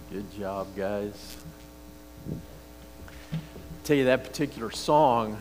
Good job, guys. Tell you that particular song,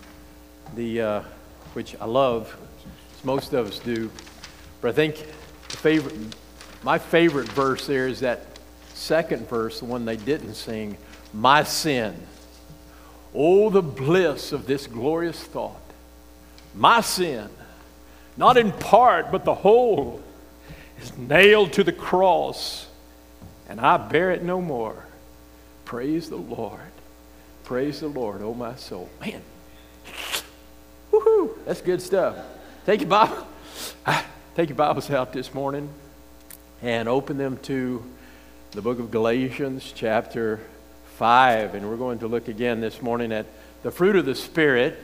which I love, as most of us do, but I think my favorite verse there is that second verse, the one they didn't sing, my sin. Oh, the bliss of this glorious thought. My sin, not in part, but the whole, is nailed to the cross, and I bear it no more. Praise the Lord. Praise the Lord, oh my soul. Man, woohoo, that's good stuff. Take your Bibles out this morning and open them to the book of Galatians chapter 5. And we're going to look again this morning at the fruit of the Spirit.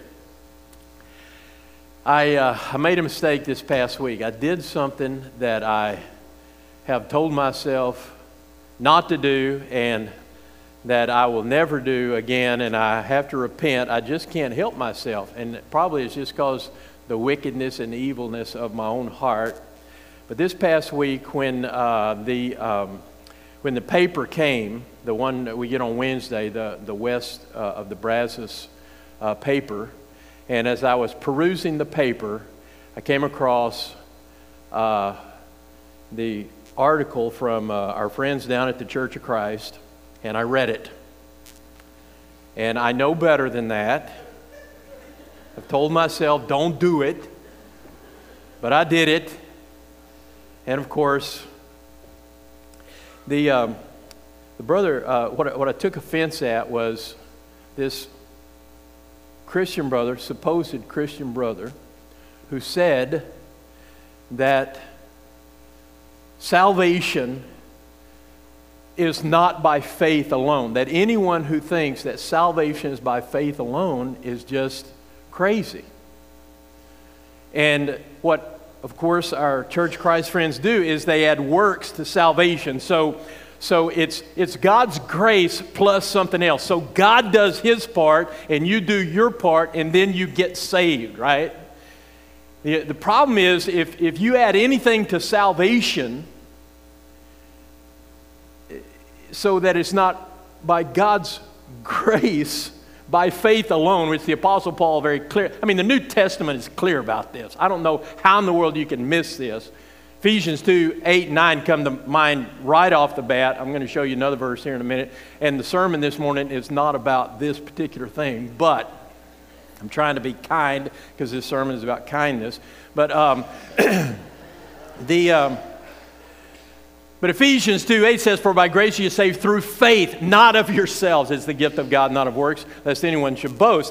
I made a mistake this past week. I did something that I have told myself not to do and that I will never do again, and I have to repent. I just can't help myself, and probably it's just because the wickedness and evilness of my own heart. But this past week, when the paper came, the one that we get on Wednesday, the West of the Brazos paper, and as I was perusing the paper, I came across the article from our friends down at the Church of Christ, and I read it. And I know better than that. I've told myself, don't do it. But I did it. And of course, the brother, what I took offense at was this Christian brother, supposed Christian brother, who said that salvation is not by faith alone. That anyone who thinks that salvation is by faith alone is just crazy. And what, of course, our Church of Christ friends do is they add works to salvation. So it's God's grace plus something else. So God does His part and you do your part and then you get saved, right? The problem is if you add anything to salvation so that it's not by God's grace, by faith alone, which the Apostle Paul very clear. I mean, the New Testament is clear about this. I don't know how in the world you can miss this. Ephesians 2, 8, and 9 come to mind right off the bat. I'm going to show you another verse here in a minute. And the sermon this morning is not about this particular thing, but I'm trying to be kind because this sermon is about kindness. But But Ephesians 2:8 says, "For by grace you are saved through faith, not of yourselves. It's the gift of God, not of works, lest anyone should boast."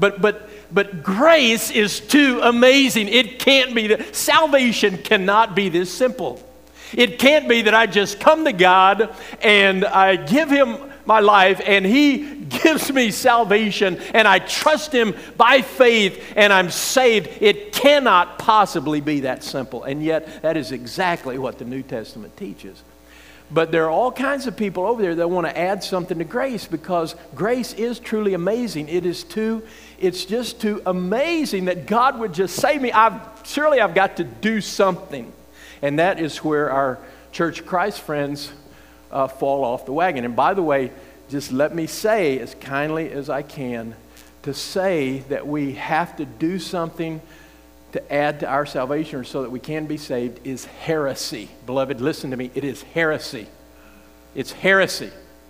But grace is too amazing. It can't be. Salvation cannot be this simple. It can't be that I just come to God and I give Him my life and He gives me salvation and I trust Him by faith and I'm saved. It cannot possibly be that simple. And yet that is exactly what the New Testament teaches. But there are all kinds of people over there that want to add something to grace because grace is truly amazing. It's just too amazing that God would just save me. Surely I've got to do something. And that is where our Church of Christ friends fall off the wagon. And by the way, just let me say as kindly as I can, to say that we have to do something to add to our salvation or so that we can be saved is heresy. Beloved, listen to me. It is heresy. It's heresy.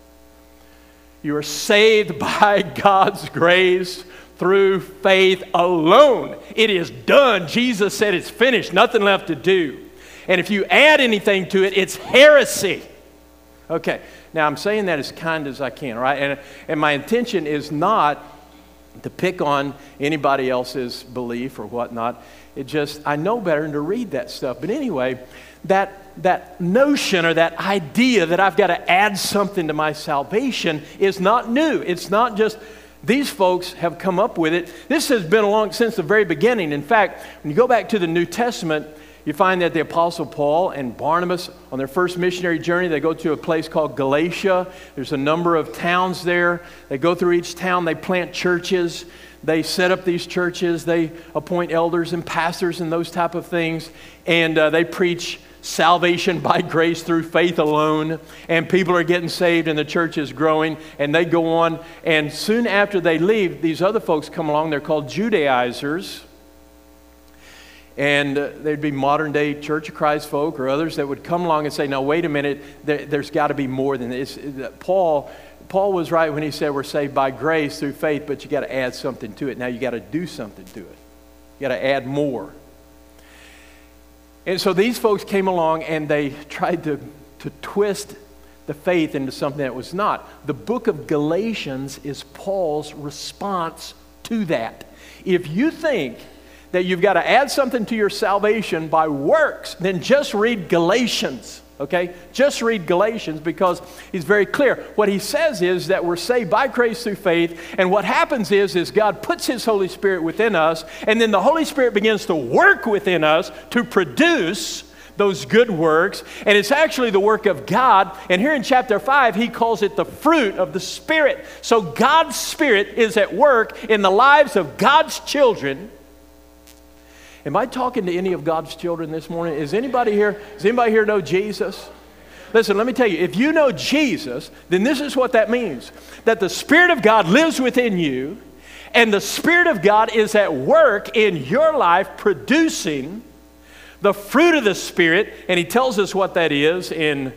You are saved by God's grace through faith alone. It is done. Jesus said it's finished. Nothing left to do. And if you add anything to it, it's heresy. Okay, now I'm saying that as kind as I can, right? And my intention is not to pick on anybody else's belief or whatnot. I know better than to read that stuff. But anyway, that notion or that idea that I've got to add something to my salvation is not new. It's not just these folks have come up with it. This has been along since the very beginning. In fact, when you go back to the New Testament, you find that the Apostle Paul and Barnabas, on their first missionary journey, they go to a place called Galatia. There's a number of towns there. They go through each town. They plant churches. They set up these churches. They appoint elders and pastors and those type of things. And they preach salvation by grace through faith alone, and people are getting saved and the church is growing, and they go on, and soon after they leave, these other folks come along. They're called Judaizers, and they'd be modern day Church of Christ folk or others that would come along and say, no, wait a minute, there's got to be more than this. Paul was right when he said we're saved by grace through faith, but you got to add something to it. Now you got to do something to it. You got to add more. And so these folks came along and they tried to twist the faith into something that was not. The book of Galatians is Paul's response to that. If you think that you've got to add something to your salvation by works, then just read Galatians, okay? Just read Galatians, because he's very clear. What he says is that we're saved by grace through faith, and what happens is God puts his Holy Spirit within us, and then the Holy Spirit begins to work within us to produce those good works, and it's actually the work of God. And here in chapter 5, he calls it the fruit of the Spirit. So God's Spirit is at work in the lives of God's children. Am I talking to any of God's children this morning? Does anybody here know Jesus? Listen, let me tell you, if you know Jesus, then this is what that means. That the Spirit of God lives within you, and the Spirit of God is at work in your life producing the fruit of the Spirit. And he tells us what that is in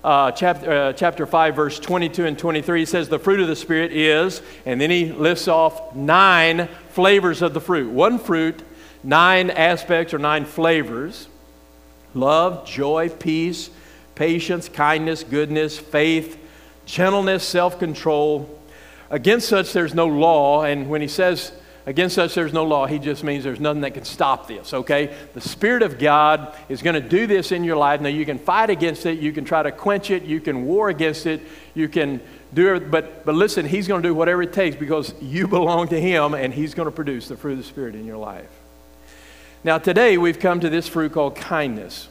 chapter 5, verse 22 and 23. He says the fruit of the Spirit is, and then he lists off 9 flavors of the fruit. One fruit, 9 aspects or 9 flavors: love, joy, peace, patience, kindness, goodness, faith, gentleness, self-control. Against such there's no law. And when he says against such there's no law, he just means there's nothing that can stop this, okay? The Spirit of God is going to do this in your life. Now, you can fight against it. You can try to quench it. You can war against it. You can do it. But listen, he's going to do whatever it takes, because you belong to him, and he's going to produce the fruit of the Spirit in your life. Now, today we've come to this fruit called kindness.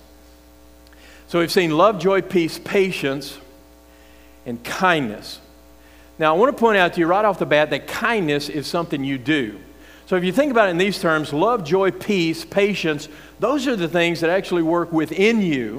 So we've seen love, joy, peace, patience, and kindness. Now, I want to point out to you right off the bat that kindness is something you do. So if you think about it in these terms, love, joy, peace, patience, those are the things that actually work within you.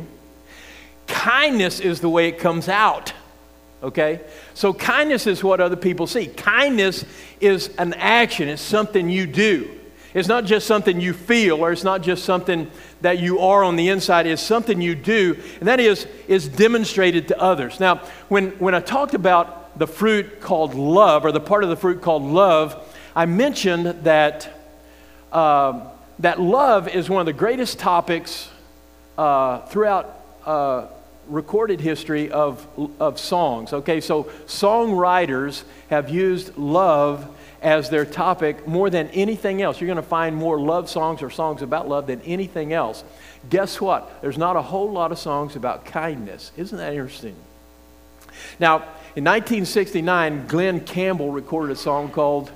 Kindness is the way it comes out, okay? So kindness is what other people see. Kindness is an action. It's something you do. It's not just something you feel, or it's not just something that you are on the inside. It's something you do, and that is demonstrated to others. Now, when I talked about the fruit called love, or the part of the fruit called love, I mentioned that that love is one of the greatest topics throughout recorded history of songs. Okay, so songwriters have used love as their topic more than anything else. You're going to find more love songs or songs about love than anything else. Guess what? There's not a whole lot of songs about kindness. Isn't that interesting? Now, in 1969, Glenn Campbell recorded a song called...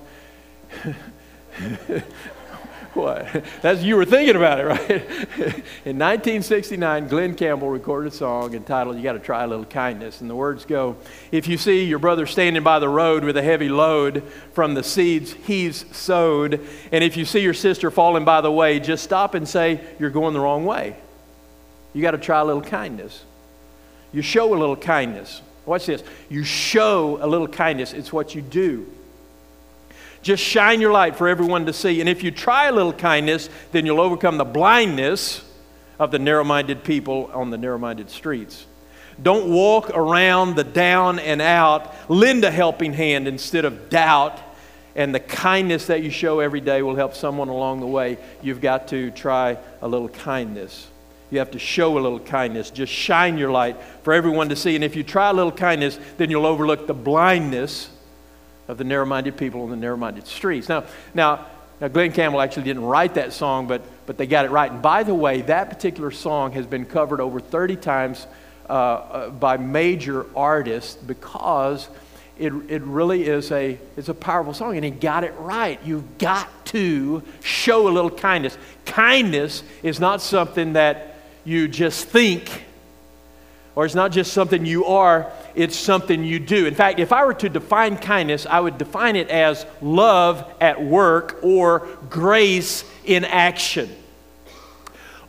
What? You were thinking about it, right? In 1969, Glenn Campbell recorded a song entitled, "You Got to Try a Little Kindness." And the words go, "If you see your brother standing by the road with a heavy load from the seeds he's sowed, and if you see your sister falling by the way, just stop and say, you're going the wrong way. You got to try a little kindness." You show a little kindness. Watch this. You show a little kindness. It's what you do. Just shine your light for everyone to see. And if you try a little kindness, then you'll overcome the blindness of the narrow-minded people on the narrow-minded streets. Don't walk around the down and out. Lend a helping hand instead of doubt. And the kindness that you show every day will help someone along the way. You've got to try a little kindness. You have to show a little kindness. Just shine your light for everyone to see. And if you try a little kindness, then you'll overlook the blindness of the narrow-minded people on the narrow-minded streets. Now, Glenn Campbell actually didn't write that song, but they got it right. And by the way, that particular song has been covered over 30 times by major artists, because it really is it's a powerful song, and he got it right. You've got to show a little kindness. Kindness is not something that you just think, or it's not just something you are, it's something you do. In fact, if I were to define kindness, I would define it as love at work, or grace in action.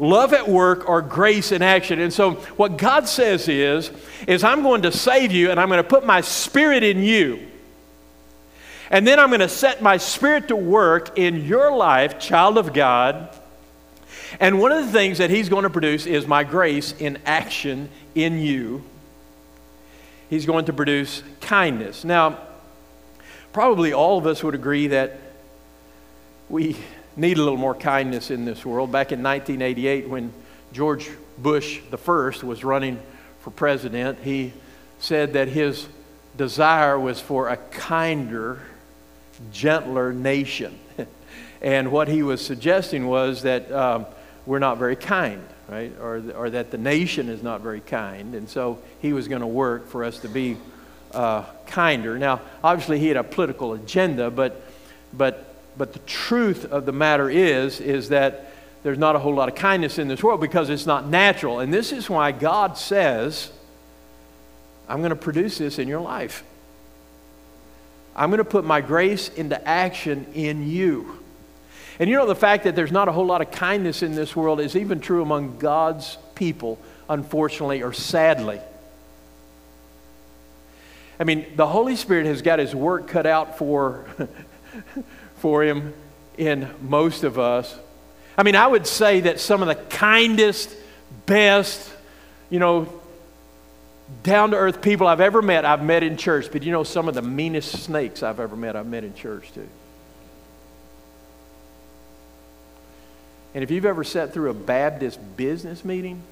love at work or grace in action. And so what God says is I'm going to save you, and I'm going to put my Spirit in you. And then I'm going to set my Spirit to work in your life, child of God. And one of the things that He's going to produce is my grace in action in you. He's going to produce kindness. Now, probably all of us would agree that we need a little more kindness in this world. Back in 1988, when George Bush I was running for president, he said that his desire was for a kinder, gentler nation. And what he was suggesting was that we're not very kind, right? Or that the nation is not very kind. And so he was going to work for us to be kinder. Now, obviously he had a political agenda, but the truth of the matter is that there's not a whole lot of kindness in this world because it's not natural. And this is why God says, I'm going to produce this in your life. I'm going to put my grace into action in you. And you know, the fact that there's not a whole lot of kindness in this world is even true among God's people, unfortunately or sadly. I mean, the Holy Spirit has got His work cut out for Him in most of us. I mean, I would say that some of the kindest, best, down-to-earth people I've met in church. But some of the meanest snakes I've met in church too. And if you've ever sat through a Baptist business meeting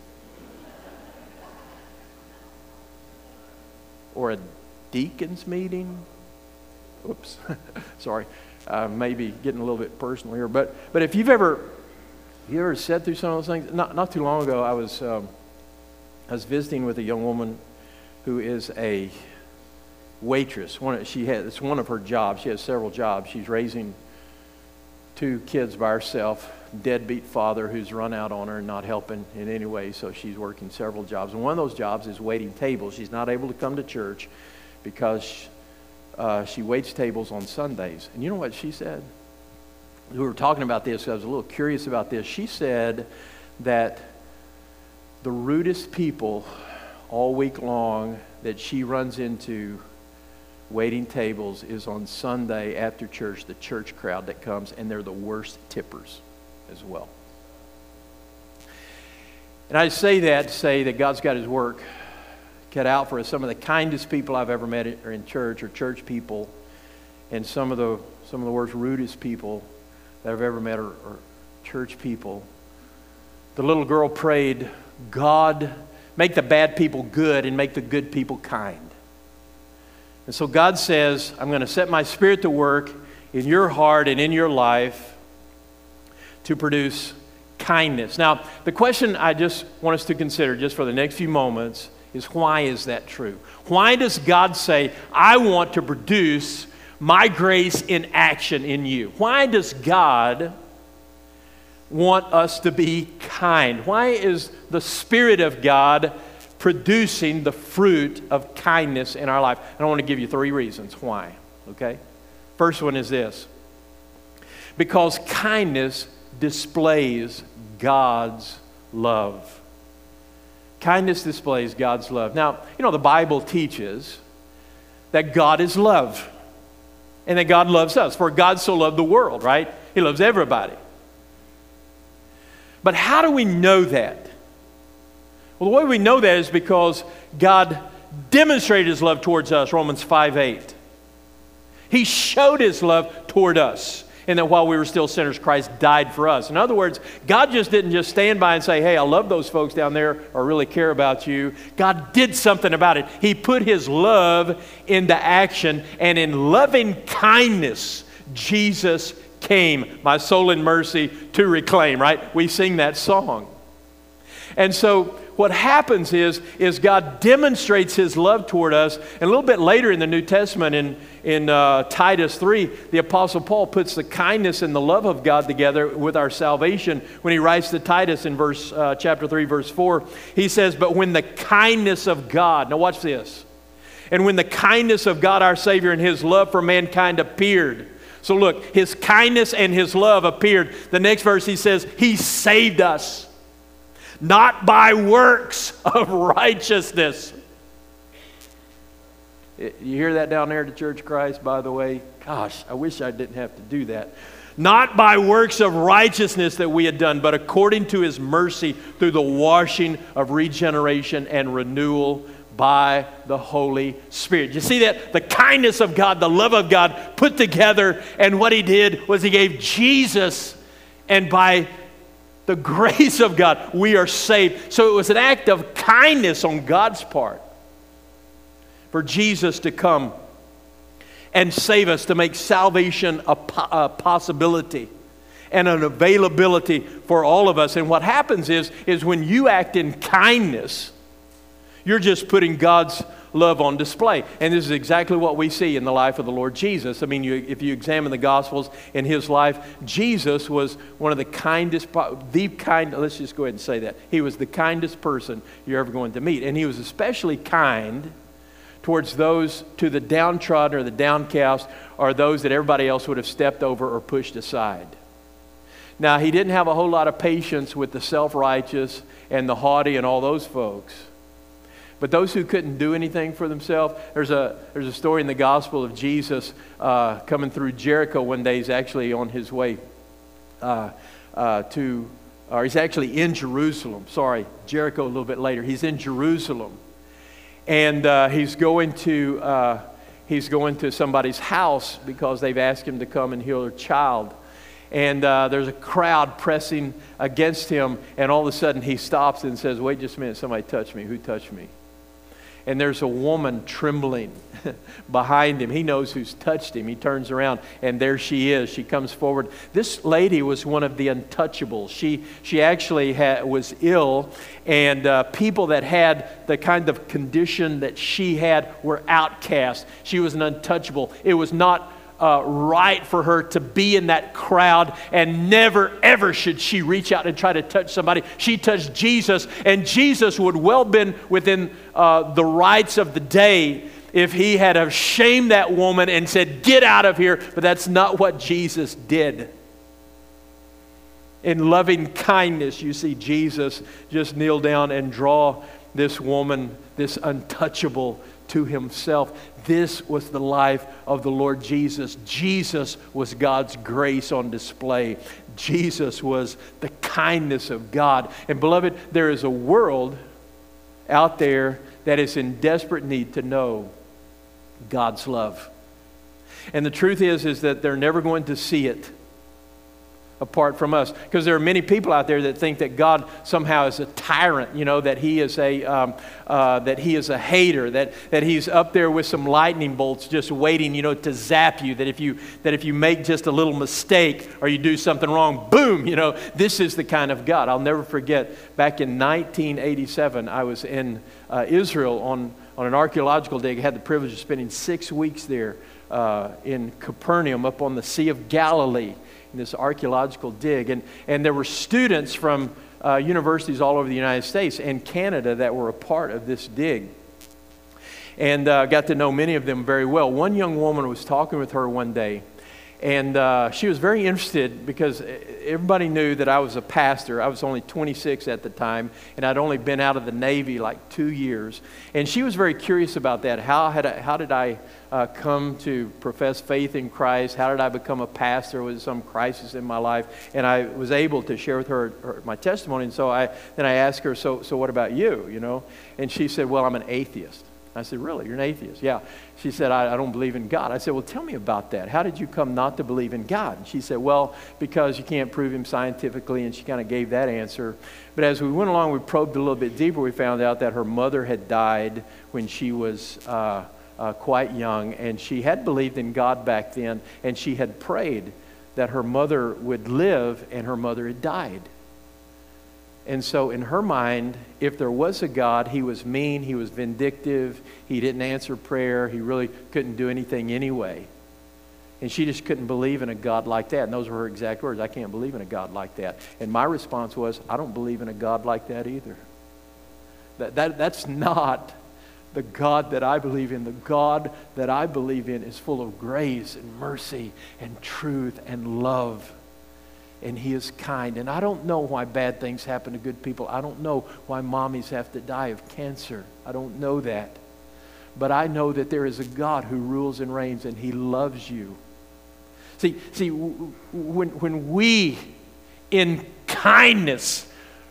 or a deacon's meeting, oops, sorry, maybe getting a little bit personal here, but if you've ever sat through some of those things, not too long ago, I was visiting with a young woman who is a waitress. It's one of her jobs. She has several jobs. She's raising 2 kids by herself. Deadbeat father who's run out on her and not helping in any way, so she's working several jobs. And one of those jobs is waiting tables. She's not able to come to church because she waits tables on Sundays. And you know what she said? We were talking about this, so I was a little curious about this. She said that the rudest people all week long that she runs into waiting tables is on Sunday after church, the church crowd that comes, and they're the worst tippers as well. And I say that to say that God's got His work cut out for us. Some of the kindest people I've ever met are in church, or church people, and some of the worst, rudest people that I've ever met are church people. The little girl prayed, God, make the bad people good and make the good people kind. And so God says, I'm going to set my Spirit to work in your heart and in your life to produce kindness. Now, the question I just want us to consider just for the next few moments is, why is that true? Why does God say, I want to produce my grace in action in you? Why does God want us to be kind? Why is the Spirit of God producing the fruit of kindness in our life? And I want to give you 3 reasons why, okay? First one is this: because kindness displays God's love. Kindness displays God's love. Now, the Bible teaches that God is love and that God loves us. For God so loved the world, right? He loves everybody. But how do we know that? Well, the way we know that is because God demonstrated His love towards us, Romans 5:8. He showed His love toward us, and that while we were still sinners, Christ died for us. In other words, God didn't just stand by and say, hey, I love those folks down there or really care about you. God did something about it. He put His love into action, and in loving kindness, Jesus came, my soul in mercy to reclaim, right? We sing that song. And so what happens is God demonstrates His love toward us. And a little bit later in the New Testament, in Titus 3, the Apostle Paul puts the kindness and the love of God together with our salvation. When he writes to Titus in chapter 3, verse 4, he says, but when the kindness of God, now watch this, and when the kindness of God our Savior and His love for mankind appeared, So look, his kindness and his love appeared. The next verse he says, he saved us, not by works of righteousness. You hear that down there at the Church of Christ, by the way? Gosh, I wish I didn't have to do that. Not by works of righteousness that we had done, but according to his mercy through the washing of regeneration and renewal by the Holy Spirit. You see that? The kindness of God, the love of God put together, and what he did was he gave Jesus, and by the grace of God, we are saved. So it was an act of kindness on God's part for Jesus to come and save us, to make salvation a possibility and an availability for all of us. And what happens is when you act in kindness, you're just putting God's love on display. And this is exactly what we see in the life of the Lord Jesus. I mean, if you examine the Gospels in his life, Jesus was one of the kindest, let's just go ahead and say that. He was the kindest person you're ever going to meet. And he was especially kind towards those, to the downtrodden or the downcast, or those that everybody else would have stepped over or pushed aside. Now, he didn't have a whole lot of patience with the self-righteous and the haughty and all those folks. But those who couldn't do anything for themselves, there's a story in the Gospel of Jesus coming through Jericho one day. He's actually on his way he's actually in Jerusalem. Sorry, Jericho a little bit later. He's in Jerusalem. And he's going to somebody's house because they've asked him to come and heal their child. And there's a crowd pressing against him, and all of a sudden he stops and says, "Wait just a minute, somebody touched me. Who touched me?" And there's a woman trembling behind him. He knows who's touched him. He turns around, and there she is. She comes forward. This lady was one of the untouchables. She actually was ill, and people that had the kind of condition that she had were outcast. She was an untouchable. It was not right for her to be in that crowd, and never ever should she reach out and try to touch somebody. She touched Jesus, and Jesus would well been within the rights of the day if he had have shamed that woman and said, "Get out of here," but that's not what Jesus did. In loving kindness, you see Jesus just kneel down and draw this woman, this untouchable, to himself. This was the life of the Lord Jesus. Jesus was God's grace on display. Jesus was the kindness of God. And beloved, there is a world out there that is in desperate need to know God's love. And the truth is that they're never going to see it apart from us. Because there are many people out there that think that God somehow is a tyrant, that he is a hater, that he's up there with some lightning bolts just waiting, to zap you, that if you make just a little mistake or you do something wrong, boom, this is the kind of God. I'll never forget, back in 1987, I was in Israel on an archaeological dig. I had the privilege of spending 6 weeks there in Capernaum up on the Sea of Galilee, in this archaeological dig. And there were students from universities all over the United States and Canada that were a part of this dig. And got to know many of them very well. One young woman was talking with her one day, and she was very interested because everybody knew that I was a pastor. I was only 26 at the time, and I'd only been out of the Navy like 2 years. And she was very curious about that. How did I come to profess faith in Christ? How did I become a pastor? Was some crisis in my life? And I was able to share with her my testimony. And so I asked her, so what about you? And she said, "Well, I'm an atheist." I said, "Really? You're an atheist?" "Yeah." She said, I don't believe in God." I said, "Well, tell me about that. How did you come not to believe in God?" And she said, "Well, because you can't prove him scientifically," and she kind of gave that answer. But as we went along, we probed a little bit deeper. We found out that her mother had died when she was quite young, and she had believed in God back then, and she had prayed that her mother would live, and her mother had died. And so in her mind, if there was a God, he was mean, he was vindictive, he didn't answer prayer, he really couldn't do anything anyway. And she just couldn't believe in a God like that. And those were her exact words: "I can't believe in a God like that." And my response was, "I don't believe in a God like that either." That's not The God that I believe in, the God that I believe in is full of grace and mercy and truth and love. And He is kind. And I don't know why bad things happen to good people. I don't know why mommies have to die of cancer. I don't know that. But I know that there is a God who rules and reigns, and He loves you. See, when we, in kindness,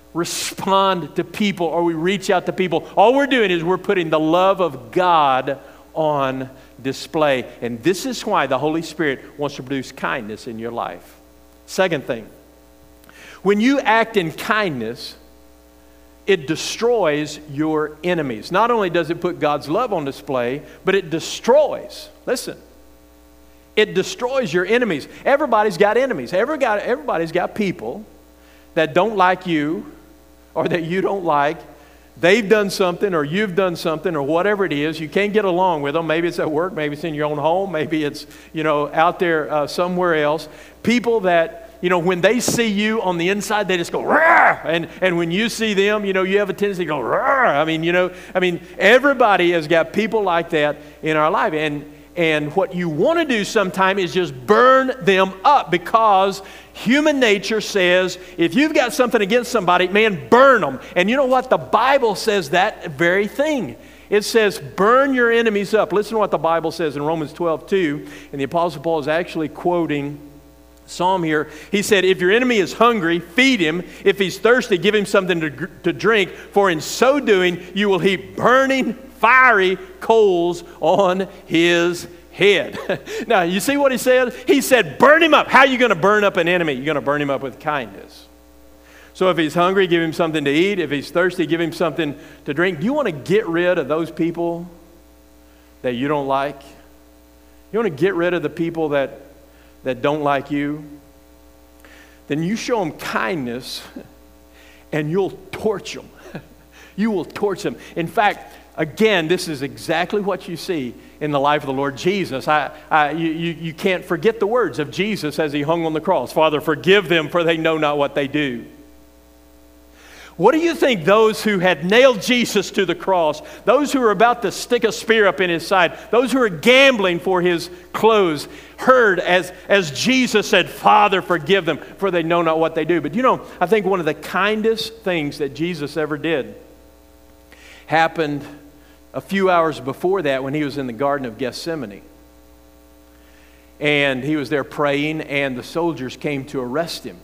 respond to people or we reach out to people, all we're doing is we're putting the love of God on display. And this is why the Holy Spirit wants to produce kindness in your life. Second thing, when you act in kindness, it destroys your enemies. Not only does it put God's love on display, but it destroys, listen, it destroys your enemies. Everybody's got enemies. Everybody's got people that don't like you or that you don't like. They've done something or you've done something or whatever it is. You can't get along with them. Maybe it's at work. Maybe it's in your own home. Maybe it's, out there somewhere else. People that, when they see you on the inside, they just go, "Rah!" And when you see them, you have a tendency to go, "Rah!" Everybody has got people like that in our life. And what you want to do sometimes is just burn them up, because human nature says if you've got something against somebody, man, burn them. And you know what? The Bible says that very thing. It says burn your enemies up. Listen to what the Bible says in Romans 12:2. And the Apostle Paul is actually quoting Psalm here. He said, if your enemy is hungry, feed him. If he's thirsty, give him something to drink. For in so doing, you will heap burning fiery coals on his head. Now, you see what he said? He said, burn him up. How are you going to burn up an enemy? You're going to burn him up with kindness. So if he's hungry, give him something to eat. If he's thirsty, give him something to drink. Do you want to get rid of those people that you don't like? You want to get rid of the people that don't like you? Then you show them kindness and you'll torch them. You will torch them. In fact, again, this is exactly what you see in the life of the Lord Jesus. You can't forget the words of Jesus as He hung on the cross. Father, forgive them, for they know not what they do. What do you think those who had nailed Jesus to the cross, those who were about to stick a spear up in His side, those who were gambling for His clothes, heard as Jesus said, Father, forgive them, for they know not what they do? But I think one of the kindest things that Jesus ever did happened a few hours before that, when He was in the Garden of Gethsemane. And He was there praying, and the soldiers came to arrest Him.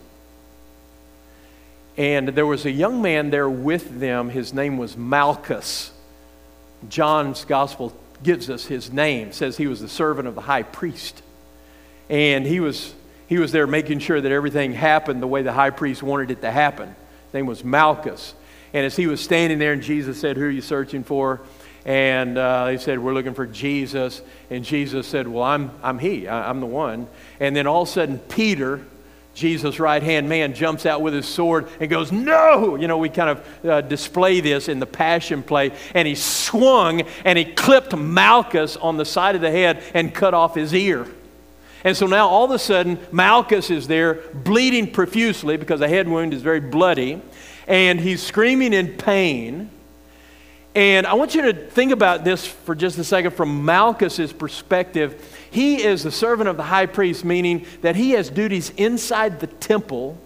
And there was a young man there with them. His name was Malchus. John's gospel gives us his name. It says he was the servant of the high priest. And he was there making sure that everything happened the way the high priest wanted it to happen. His name was Malchus. And as he was standing there, and Jesus said, who are you searching for? And they said, we're looking for Jesus. And Jesus said, well, I'm He. I'm the one. And then all of a sudden, Peter, Jesus' right-hand man, jumps out with his sword and goes, no! We kind of display this in the Passion Play. And he swung and he clipped Malchus on the side of the head and cut off his ear. And so now all of a sudden, Malchus is there bleeding profusely because a head wound is very bloody. And he's screaming in pain. And I want you to think about this for just a second from Malchus's perspective. He is the servant of the high priest, meaning that he has duties inside the temple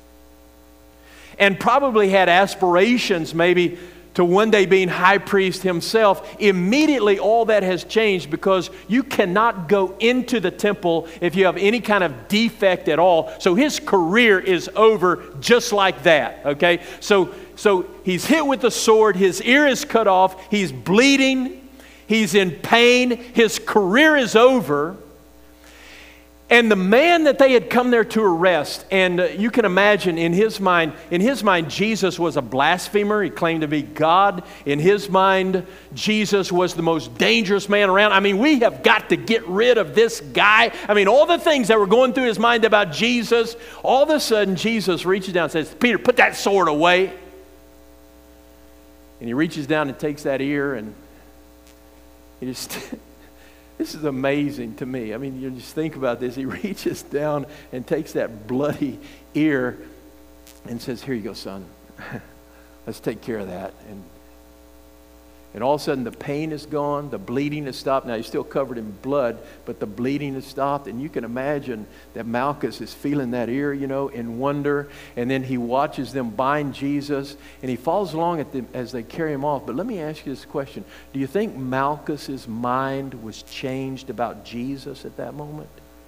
and probably had aspirations maybe to one day being high priest himself. Immediately all that has changed, because you cannot go into the temple if you have any kind of defect at all. So his career is over just like that, okay? So he's hit with the sword, his ear is cut off, he's bleeding, he's in pain, his career is over. And the man that they had come there to arrest, and you can imagine in his mind, Jesus was a blasphemer. He claimed to be God. In his mind, Jesus was the most dangerous man around. We have got to get rid of this guy. All the things that were going through his mind about Jesus, all of a sudden Jesus reaches down and says, Peter, put that sword away. And he reaches down and takes that ear, and he just... This is amazing to me. You just think about this. He reaches down and takes that bloody ear and says, here you go, son. Let's take care of that. And all of a sudden the pain is gone, the bleeding has stopped. Now he's still covered in blood, but the bleeding has stopped. And you can imagine that Malchus is feeling that ear, in wonder. And then he watches them bind Jesus, and he follows along as they carry him off. But let me ask you this question. Do you think Malchus's mind was changed about Jesus at that moment?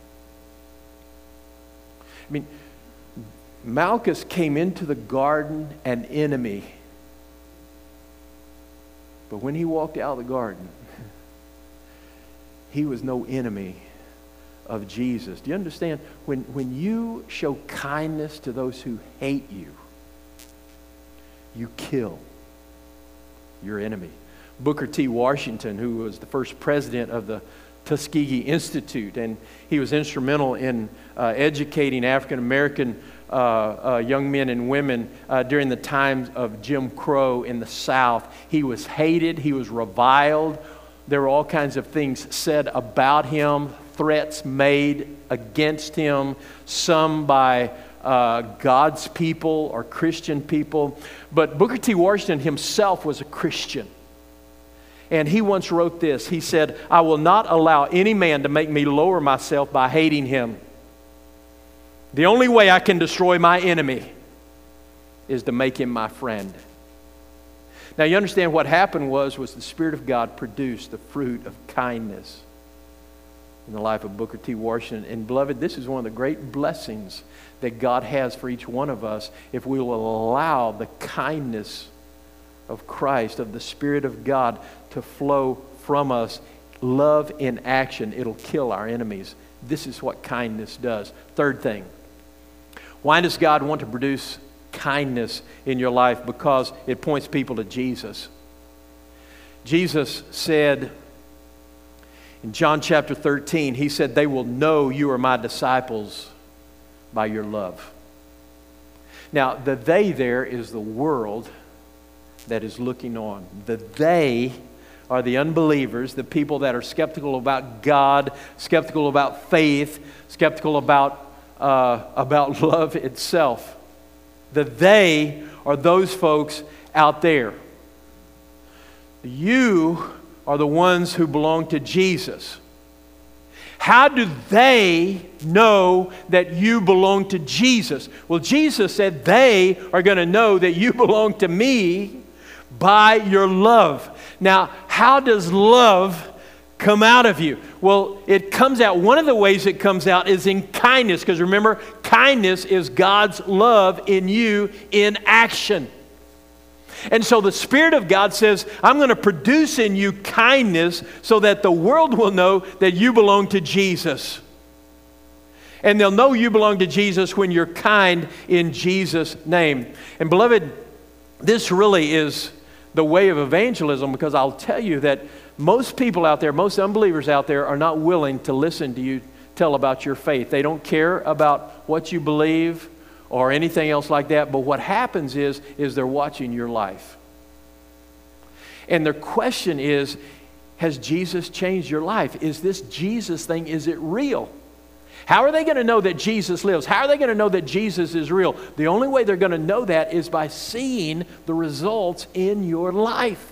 I mean, Malchus came into the garden an enemy. But when he walked out of the garden, he was no enemy of Jesus. Do you understand? When you show kindness to those who hate you, you kill your enemy. Booker T. Washington, who was the first president of the Tuskegee Institute, and he was instrumental in educating African American young men and women during the times of Jim Crow in the South. He was hated. He was reviled. There were all kinds of things said about him, threats made against him, some by God's people or Christian people. But Booker T. Washington himself was a Christian. And he once wrote this. He said, "I will not allow any man to make me lower myself by hating him. The only way I can destroy my enemy is to make him my friend." Now you understand what happened was the Spirit of God produced the fruit of kindness in the life of Booker T. Washington. And beloved, this is one of the great blessings that God has for each one of us if we will allow the kindness of Christ, of the Spirit of God, to flow from us. Love in action. It'll kill our enemies. This is what kindness does. Third thing. Why does God want to produce kindness in your life? Because it points people to Jesus. Jesus said in John chapter 13, He said, "They will know you are my disciples by your love." Now, the they there is the world that is looking on. The they are the unbelievers, the people that are skeptical about God, skeptical about faith, skeptical about love itself. The they are those folks out there. You are the ones who belong to Jesus. How do they know that you belong to Jesus? Well, Jesus said they are going to know that you belong to me by your love. Now, how does love come out of you? Well, it comes out, one of the ways it comes out is in kindness, because remember, kindness is God's love in you in action. And so the Spirit of God says, I'm going to produce in you kindness so that the world will know that you belong to Jesus. And they'll know you belong to Jesus when you're kind in Jesus' name. And beloved, this really is the way of evangelism, because I'll tell you that most people out there, most unbelievers out there are not willing to listen to you tell about your faith. They don't care about what you believe or anything else like that. But what happens is they're watching your life. And their question is, has Jesus changed your life? Is this Jesus thing, is it real? How are they going to know that Jesus lives? How are they going to know that Jesus is real? The only way they're going to know that is by seeing the results in your life.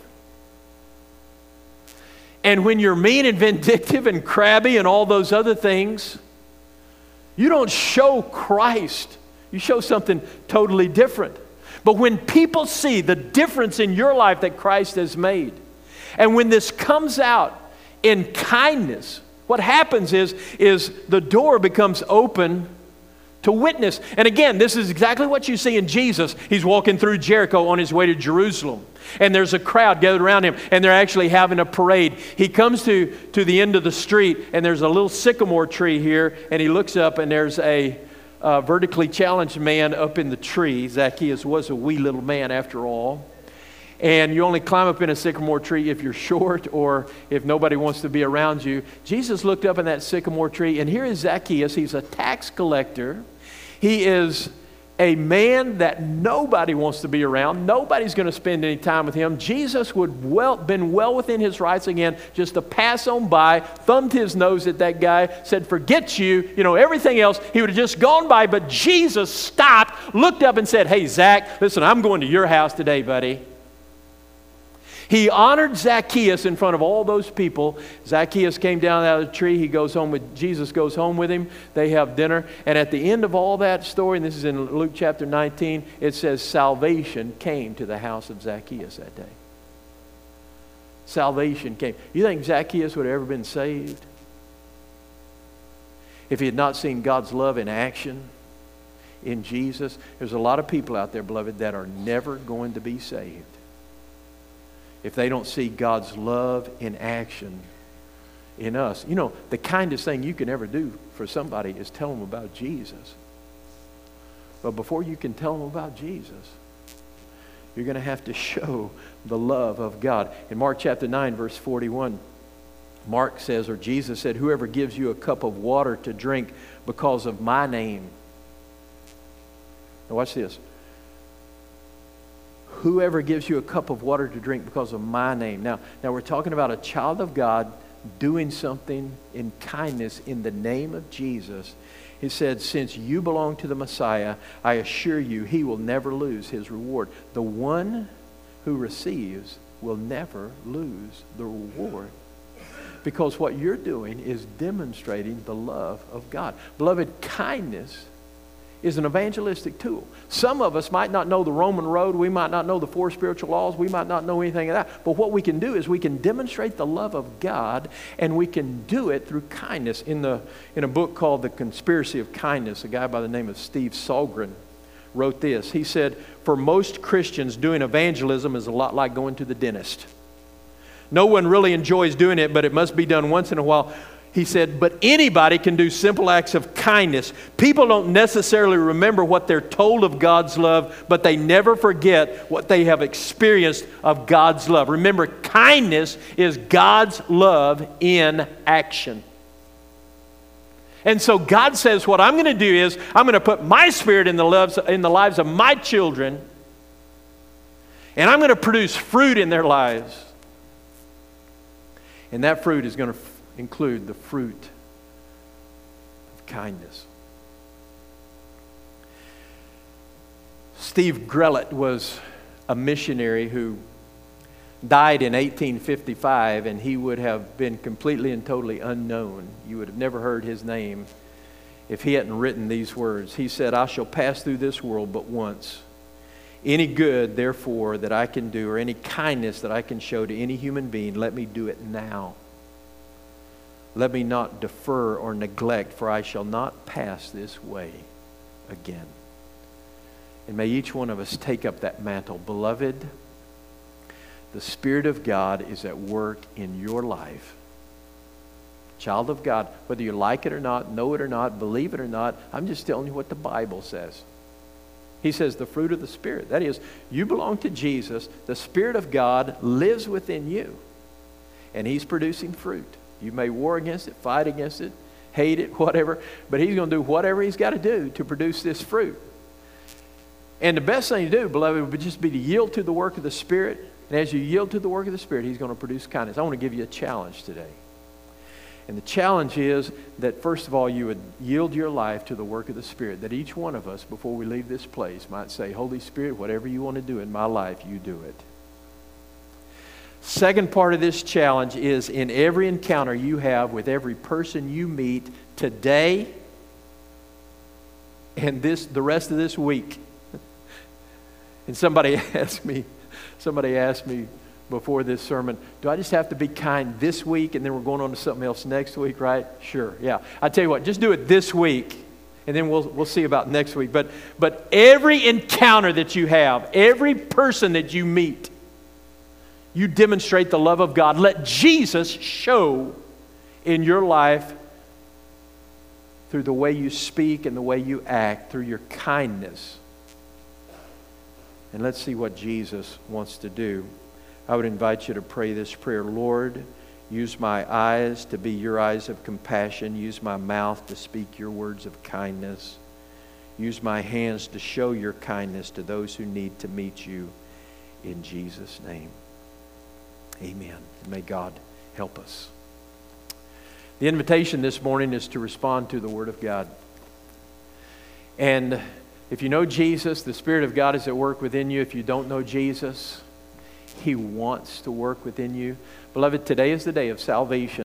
And when you're mean and vindictive and crabby and all those other things, you don't show Christ. You show something totally different. But when people see the difference in your life that Christ has made, and when this comes out in kindness, what happens is the door becomes open to witness. And again, this is exactly what you see in Jesus. He's walking through Jericho on his way to Jerusalem. And there's a crowd gathered around him, and they're actually having a parade. He comes to the end of the street, and there's a little sycamore tree here, and he looks up, and there's a vertically challenged man up in the tree. Zacchaeus was a wee little man after all. And you only climb up in a sycamore tree if you're short or if nobody wants to be around you. Jesus looked up in that sycamore tree, and here is Zacchaeus. He's a tax collector. He is a man that nobody wants to be around. Nobody's going to spend any time with him. Jesus would been well within his rights again just to pass on by, thumbed his nose at that guy, said, "Forget you," everything else. He would have just gone by, but Jesus stopped, looked up and said, "Hey, Zach, listen, I'm going to your house today, buddy." He honored Zacchaeus in front of all those people. Zacchaeus came down out of the tree. He goes home with Jesus, goes home with him. They have dinner. And at the end of all that story, and this is in Luke chapter 19, it says salvation came to the house of Zacchaeus that day. Salvation came. You think Zacchaeus would have ever been saved if he had not seen God's love in action in Jesus? There's a lot of people out there, beloved, that are never going to be saved if they don't see God's love in action in us. You know, the kindest thing you can ever do for somebody is tell them about Jesus. But before you can tell them about Jesus, you're going to have to show the love of God. In Mark chapter 9, verse 41, Mark says, or Jesus said, whoever gives you a cup of water to drink because of my name. Now watch this. Whoever gives you a cup of water to drink because of my name. Now we're talking about a child of God doing something in kindness in the name of Jesus. He said, since you belong to the Messiah, I assure you he will never lose his reward. The one who receives will never lose the reward. Because what you're doing is demonstrating the love of God. Beloved, kindness is an evangelistic tool. Some of us might not know the Roman road. We might not know the 4 spiritual laws. We might not know anything of that. But what we can do is we can demonstrate the love of God, and we can do it through kindness. In a book called The Conspiracy of Kindness, a guy by the name of Steve Solgren wrote this. He said, for most Christians, doing evangelism is a lot like going to the dentist. No one really enjoys doing it, but it must be done once in a while. He said, but anybody can do simple acts of kindness. People don't necessarily remember what they're told of God's love, but they never forget what they have experienced of God's love. Remember, kindness is God's love in action. And so God says, what I'm going to do is, I'm going to put my Spirit in the lives of my children, and I'm going to produce fruit in their lives. And that fruit is going to include the fruit of kindness. Steve Grellett was a missionary who died in 1855, and he would have been completely and totally unknown. You would have never heard his name if he hadn't written these words. He said, I shall pass through this world but once. Any good, therefore, that I can do, or any kindness that I can show to any human being, let me do it now. Let me not defer or neglect, for I shall not pass this way again. And may each one of us take up that mantle. Beloved, the Spirit of God is at work in your life. Child of God, whether you like it or not, know it or not, believe it or not, I'm just telling you what the Bible says. He says the fruit of the Spirit. That is, you belong to Jesus. The Spirit of God lives within you. And He's producing fruit. You may war against it, fight against it, hate it, whatever. But He's going to do whatever He's got to do to produce this fruit. And the best thing to do, beloved, would just be to yield to the work of the Spirit. And as you yield to the work of the Spirit, He's going to produce kindness. I want to give you a challenge today. And the challenge is that, first of all, you would yield your life to the work of the Spirit. That each one of us, before we leave this place, might say, Holy Spirit, whatever you want to do in my life, you do it. Second part of this challenge is in every encounter you have with every person you meet today and the rest of this week. And somebody asked me before this sermon, do I just have to be kind this week and then we're going on to something else next week, right? Sure, yeah. I tell you what, just do it this week and then we'll see about next week. But every encounter that you have, every person that you meet, you demonstrate the love of God. Let Jesus show in your life through the way you speak and the way you act, through your kindness. And let's see what Jesus wants to do. I would invite you to pray this prayer. Lord, use my eyes to be your eyes of compassion. Use my mouth to speak your words of kindness. Use my hands to show your kindness to those who need to meet you. In Jesus' name. Amen. May God help us. The invitation this morning is to respond to the Word of God. And if you know Jesus, the Spirit of God is at work within you. If you don't know Jesus, He wants to work within you. Beloved, today is the day of salvation.